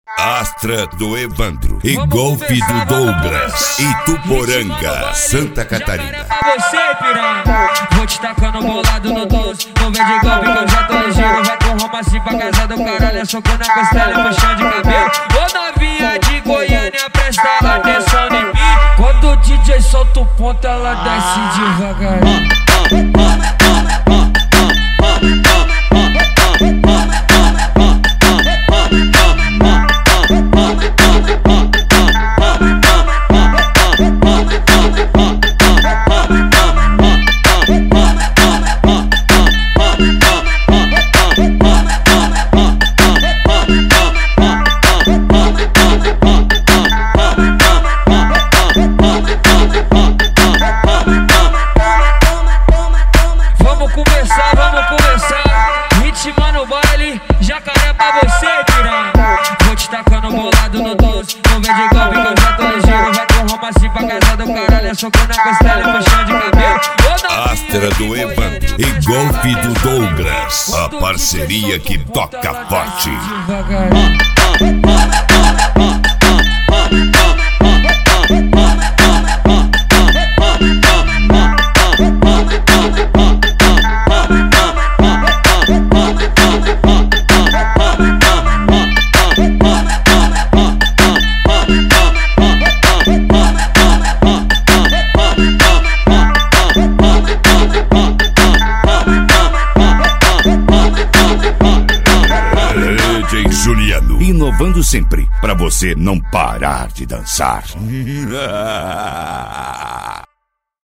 Astra do Evandro e Golfe do Douglas, Ituporanga, Santa Catarina. Você, piranha, vou te tacando bolado no 12. Não vem de golpe que eu já tô ligeiro. Vai com romance pra casa do caralho. É soco na costela e puxão de cabelo. Ô novinha de Goiânia, presta atenção em mim. Quando o DJ solta o ponto, ela desce devagarinho. Vamos começar, ritmo no baile, jacaré pra você, piranha. Vou te tacando bolado no 12. Não vem de golpe que eu já tô ligeiro. Vai com romance pra casa do caralho. É soco na costela e puxão de cabelo. Astra do Evandro e Golfe do Douglas, a parceria que toca forte. Juliano, inovando sempre, pra você não parar de dançar.